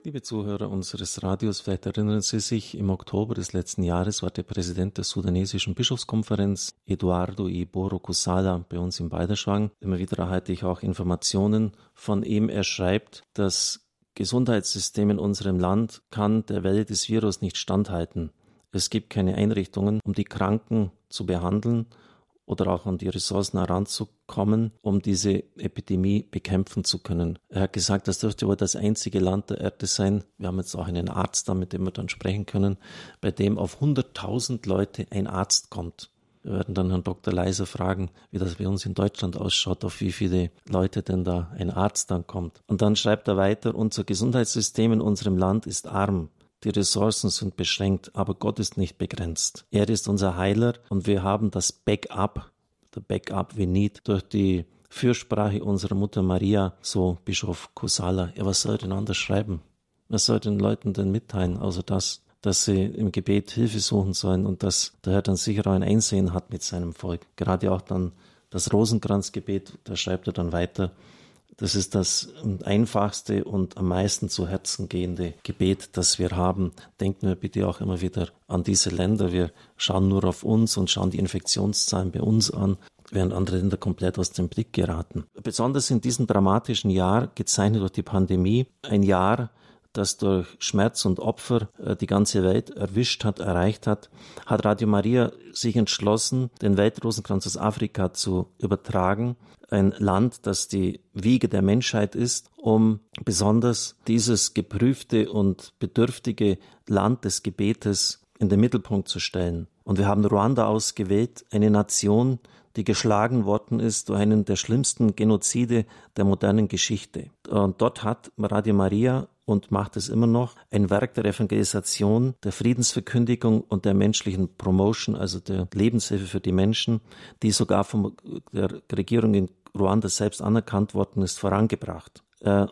Liebe Zuhörer unseres Radios, vielleicht erinnern Sie sich, im Oktober des letzten Jahres war der Präsident der sudanesischen Bischofskonferenz, Eduardo Iboro Kusala, bei uns im Balderschwang. Immer wieder erhalte ich auch Informationen von ihm. Er schreibt, das Gesundheitssystem in unserem Land kann der Welle des Virus nicht standhalten. Es gibt keine Einrichtungen, um die Kranken zu behandeln oder auch an die Ressourcen heranzukommen, um diese Epidemie bekämpfen zu können. Er hat gesagt, das dürfte wohl das einzige Land der Erde sein, wir haben jetzt auch einen Arzt da, mit dem wir dann sprechen können, bei dem auf 100.000 Leute ein Arzt kommt. Wir werden dann Herrn Dr. Leiser fragen, wie das bei uns in Deutschland ausschaut, auf wie viele Leute denn da ein Arzt dann kommt. Und dann schreibt er weiter, unser Gesundheitssystem in unserem Land ist arm. Die Ressourcen sind beschränkt, aber Gott ist nicht begrenzt. Er ist unser Heiler und wir haben das Backup, der Backup we need, durch die Fürsprache unserer Mutter Maria, so Bischof Kusala. Ja, was soll denn anders schreiben? Was soll den Leuten denn mitteilen, außer das, dass sie im Gebet Hilfe suchen sollen und dass der Herr dann sicher auch ein Einsehen hat mit seinem Volk. Gerade auch dann das Rosenkranzgebet, da schreibt er dann weiter, das ist das einfachste und am meisten zu Herzen gehende Gebet, das wir haben. Denken wir bitte auch immer wieder an diese Länder. Wir schauen nur auf uns und schauen die Infektionszahlen bei uns an, während andere Länder komplett aus dem Blick geraten. Besonders in diesem dramatischen Jahr, gezeichnet durch die Pandemie, ein Jahr, das durch Schmerz und Opfer die ganze Welt erwischt hat, erreicht hat, hat Radio Maria sich entschlossen, den Weltrosenkranz aus Afrika zu übertragen. Ein Land, das die Wiege der Menschheit ist, um besonders dieses geprüfte und bedürftige Land des Gebetes in den Mittelpunkt zu stellen. Und wir haben Ruanda ausgewählt, eine Nation, die geschlagen worden ist durch einen der schlimmsten Genozide der modernen Geschichte. Und dort hat Radio Maria und macht es immer noch, ein Werk der Evangelisation, der Friedensverkündigung und der menschlichen Promotion, also der Lebenshilfe für die Menschen, die sogar von der Regierung in Ruanda selbst anerkannt worden ist, vorangebracht.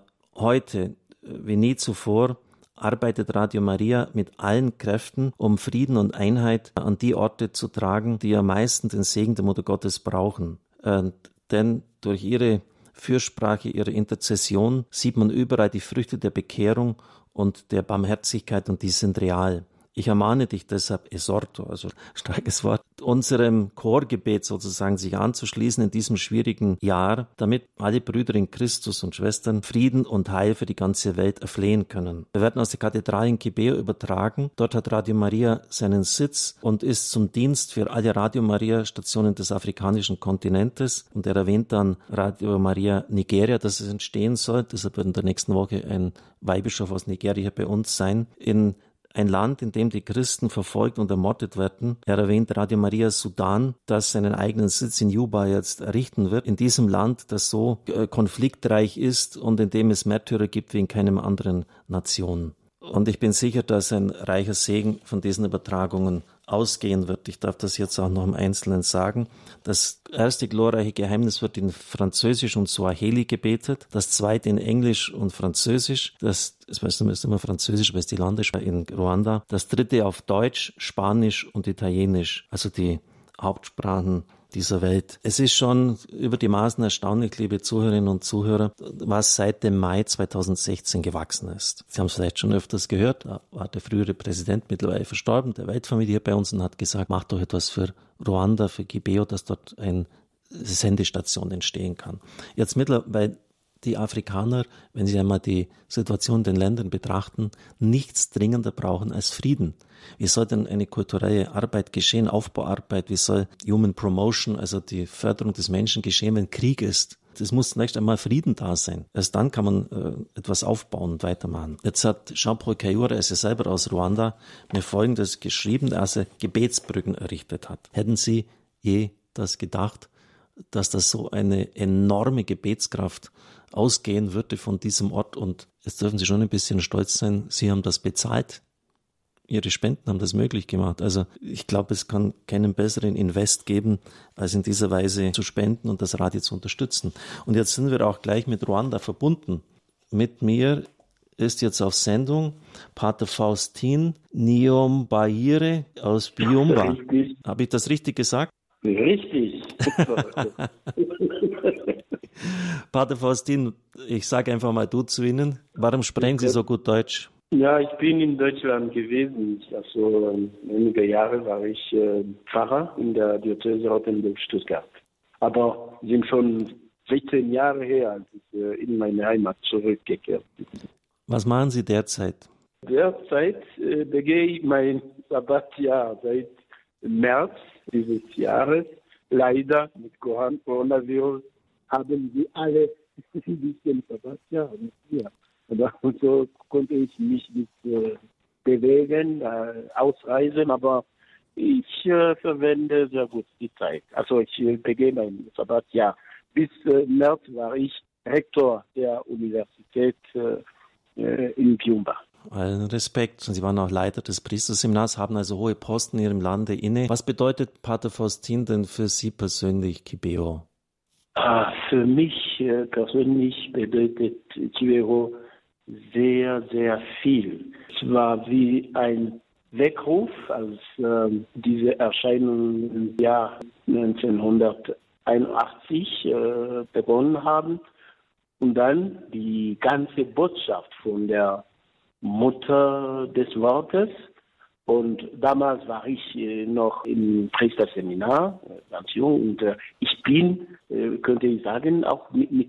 Heute, wie nie zuvor, arbeitet Radio Maria mit allen Kräften, um Frieden und Einheit an die Orte zu tragen, die am meisten den Segen der Mutter Gottes brauchen. Denn durch ihre Fürsprache, ihre Interzession sieht man überall die Früchte der Bekehrung und der Barmherzigkeit und die sind real. Ich ermahne dich deshalb, esorto, also starkes Wort, unserem Chorgebet sozusagen sich anzuschließen in diesem schwierigen Jahr, damit alle Brüder in Christus und Schwestern Frieden und Heil für die ganze Welt erflehen können. Wir werden aus der Kathedrale in Kibeo übertragen. Dort hat Radio Maria seinen Sitz und ist zum Dienst für alle Radio Maria Stationen des afrikanischen Kontinentes. Und er erwähnt dann Radio Maria Nigeria, dass es entstehen soll. Deshalb wird in der nächsten Woche ein Weihbischof aus Nigeria bei uns sein. In ein Land, in dem die Christen verfolgt und ermordet werden. Er erwähnt Radio Maria Sudan, das seinen eigenen Sitz in Juba jetzt errichten wird. In diesem Land, das so konfliktreich ist und in dem es Märtyrer gibt wie in keinem anderen Nation. Und ich bin sicher, dass ein reicher Segen von diesen Übertragungen ausgehen wird. Ich darf das jetzt auch noch im Einzelnen sagen. Das erste glorreiche Geheimnis wird in Französisch und Swahili gebetet, das zweite in Englisch und Französisch, das ist immer Französisch, weil es die Landessprache in Ruanda, das dritte auf Deutsch, Spanisch und Italienisch, also die Hauptsprachen dieser Welt. Es ist schon über die Maßen erstaunlich, liebe Zuhörerinnen und Zuhörer, was seit dem Mai 2016 gewachsen ist. Sie haben es vielleicht schon öfters gehört, da war der frühere Präsident mittlerweile verstorben, der Weltfamilie hier bei uns, und hat gesagt, macht doch etwas für Ruanda, für Kibeo, dass dort eine Sendestation entstehen kann. Jetzt mittlerweile die Afrikaner, wenn sie einmal die Situation in den Ländern betrachten, nichts dringender brauchen als Frieden. Wie soll denn eine kulturelle Arbeit geschehen, Aufbauarbeit, wie soll Human Promotion, also die Förderung des Menschen geschehen, wenn Krieg ist? Es muss zunächst einmal Frieden da sein. Erst dann kann man etwas aufbauen und weitermachen. Jetzt hat Jean-Paul Kayura, er ist ja selber aus Ruanda, mir Folgendes geschrieben, als er Gebetsbrücken errichtet hat. Hätten Sie je das gedacht, dass das so eine enorme Gebetskraft ausgehen würde von diesem Ort? Und jetzt dürfen Sie schon ein bisschen stolz sein, Sie haben das bezahlt. Ihre Spenden haben das möglich gemacht. Also ich glaube, es kann keinen besseren Invest geben, als in dieser Weise zu spenden und das Radio zu unterstützen. Und jetzt sind wir auch gleich mit Ruanda verbunden. Mit mir ist jetzt auf Sendung Pater Faustin Niombaire aus Byumba. Habe ich das richtig gesagt? Richtig. Pater Faustin, ich sage einfach mal du zu Ihnen. Warum sprechen Sie so gut Deutsch? Ja, ich bin in Deutschland gewesen. Also einige Jahre war ich Pfarrer in der Diözese Rottenburg-Stuttgart. Aber sind schon 16 Jahre her, als ich in meine Heimat zurückgekehrt bin. Was machen Sie derzeit? Derzeit begehe ich mein Sabbatjahr seit März dieses Jahres. Leider mit Coronavirus haben wir alle ein bisschen Sabbatjahr. Ja. Aber so konnte ich mich nicht bewegen, ausreisen, aber ich verwende sehr gut die Zeit. Also ich begehe mein Sabbatjahr. Bis März war ich Rektor der Universität in Piumba. Allen Respekt. Sie waren auch Leiter des Priesterseminars, haben also hohe Posten in Ihrem Lande inne. Was bedeutet Pater Faustin denn für Sie persönlich Kibeho? Für mich persönlich bedeutet Kibeho sehr, sehr viel. Es war wie ein Weckruf, als diese Erscheinungen im Jahr 1981 begonnen haben. Und dann die ganze Botschaft von der Mutter des Wortes. Und damals war ich noch im Priesterseminar, ganz jung. Und ich bin, könnte ich sagen, auch mit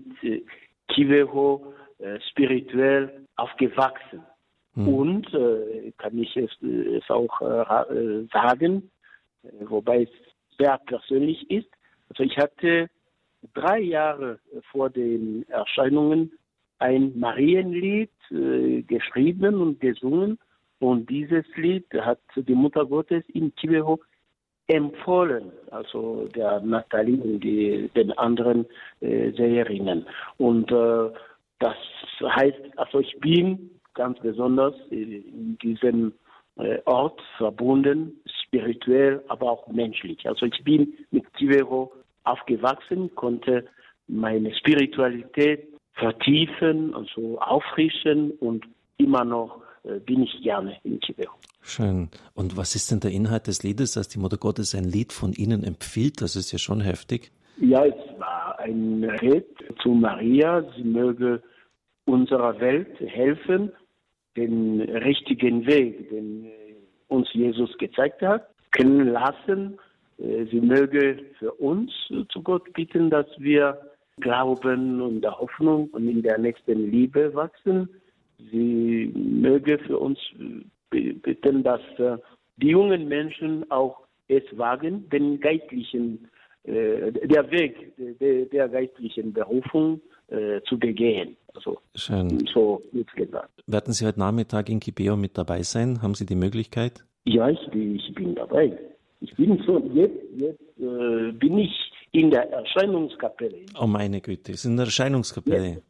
Kibeho spirituell aufgewachsen. Und kann ich es auch sagen, wobei es sehr persönlich ist. Also ich hatte 3 Jahre vor den Erscheinungen ein Marienlied geschrieben und gesungen. Und dieses Lied hat die Mutter Gottes in Kibeho empfohlen, also der Nathalie und den anderen Seherinnen. Und das heißt, also ich bin ganz besonders in diesem Ort verbunden, spirituell, aber auch menschlich. Also ich bin mit Kibeho aufgewachsen, konnte meine Spiritualität vertiefen, also auffrischen und immer noch bin ich gerne in Kibeho. Schön. Und was ist denn der Inhalt des Liedes, dass die Mutter Gottes ein Lied von Ihnen empfiehlt? Das ist ja schon heftig. Ja, es war ein Red zu Maria. Sie möge unserer Welt helfen, den richtigen Weg, den uns Jesus gezeigt hat, kennen lassen. Sie möge für uns zu Gott bitten, dass wir glauben und der Hoffnung und in der nächsten Liebe wachsen. Sie möge für uns bitten, dass die jungen Menschen auch es wagen, den geistlichen, der Weg der geistlichen Berufung zu begehen. Also, schön. So wird gesagt. Werden Sie heute Nachmittag in Kibeho mit dabei sein? Haben Sie die Möglichkeit? Ja, ich bin dabei. Ich bin schon, jetzt bin ich in der Erscheinungskapelle. Oh meine Güte, es ist in der Erscheinungskapelle. Yes.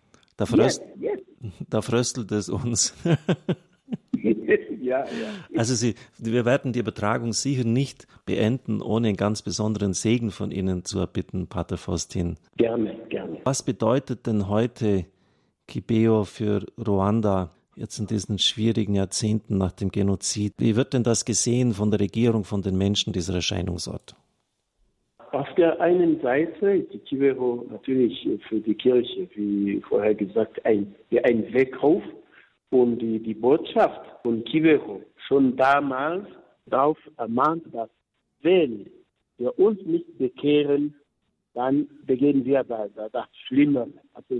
Yes. Da fröstelt es uns. Ja. Also wir werden die Übertragung sicher nicht beenden, ohne einen ganz besonderen Segen von Ihnen zu erbitten, Pater Faustin. Gerne. Was bedeutet denn heute Kibeho für Ruanda, jetzt in diesen schwierigen Jahrzehnten nach dem Genozid? Wie wird denn das gesehen von der Regierung, von den Menschen, dieser Erscheinungsort? Auf der einen Seite ist die Kibeho natürlich für die Kirche, wie vorher gesagt, ein Weckruf. Und die Botschaft von Kibeho schon damals darauf ermahnt, dass wenn wir uns nicht bekehren, dann begehen wir das Schlimme. Also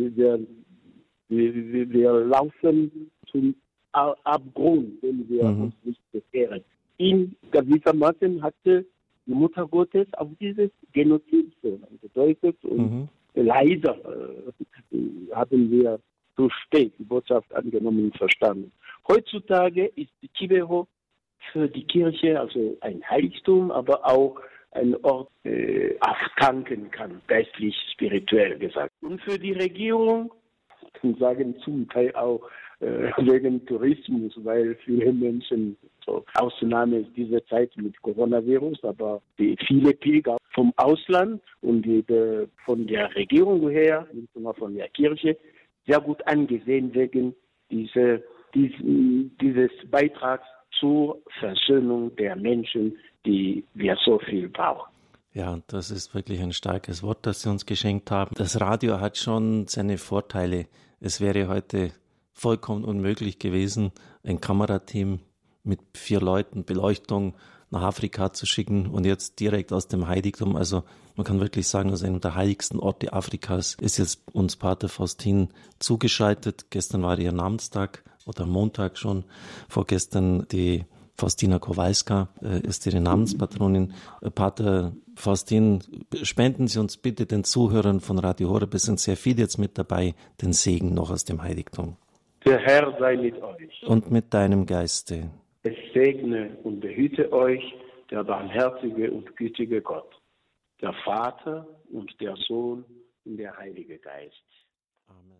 wir laufen zum Abgrund, wenn wir uns nicht bekehren. In gewissermaßen hatte die Mutter Gottes auf dieses Genozid gedeutet und leider haben wir so spät die Botschaft angenommen und verstanden. Heutzutage ist die Kibeho für die Kirche also ein Heiligtum, aber auch ein Ort auftanken kann, geistlich, spirituell gesagt. Und für die Regierung, ich kann sagen, zum Teil auch wegen Tourismus, weil viele Menschen, so Ausnahme ist diese Zeit mit Coronavirus, aber viele Pilger vom Ausland und von der Regierung her, nicht nur von der Kirche, sehr gut angesehen wegen dieses Beitrags zur Versöhnung der Menschen, die wir so viel brauchen. Ja, das ist wirklich ein starkes Wort, das Sie uns geschenkt haben. Das Radio hat schon seine Vorteile. Es wäre heute vollkommen unmöglich gewesen, ein Kamerateam mit 4 Leuten, Beleuchtung nach Afrika zu schicken und jetzt direkt aus dem Heiligtum. Also man kann wirklich sagen, aus einem der heiligsten Orte Afrikas ist jetzt uns Pater Faustin zugeschaltet. Gestern war ihr Namenstag oder Montag schon. Vorgestern die Faustina Kowalska ist ihre Namenspatronin. Pater Faustin, spenden Sie uns bitte den Zuhörern von Radio Horeb, es sind sehr viele jetzt mit dabei, den Segen noch aus dem Heiligtum. Der Herr sei mit euch. Und mit deinem Geiste. Es segne und behüte euch der barmherzige und gütige Gott, der Vater und der Sohn und der Heilige Geist. Amen.